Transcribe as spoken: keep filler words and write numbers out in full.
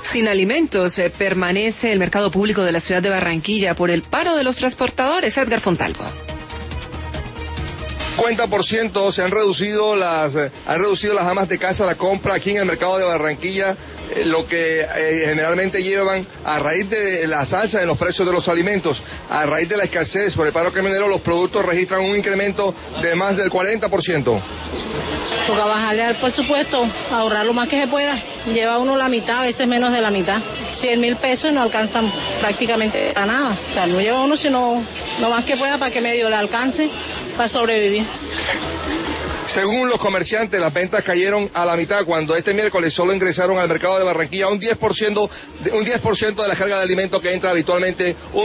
Sin alimentos eh, permanece el mercado público de la ciudad de Barranquilla por el paro de los transportadores. Edgar Fontalvo. cincuenta por ciento se han reducido las eh, han reducido las amas de casa la compra aquí en el mercado de Barranquilla, eh, lo que eh, generalmente llevan a raíz de la alza en los precios de los alimentos, a raíz de la escasez por el paro camionero. Los productos registran un incremento de más del cuarenta por ciento. Toca bajarle al presupuesto, ahorrar lo más que se pueda. Lleva uno la mitad, a veces menos de la mitad. cien mil pesos no alcanzan prácticamente a nada. O sea, no lleva uno sino lo más que pueda para que medio le alcance para sobrevivir. Según los comerciantes, las ventas cayeron a la mitad cuando este miércoles solo ingresaron al mercado de Barranquilla un diez por ciento, un diez por ciento de la carga de alimentos que entra habitualmente un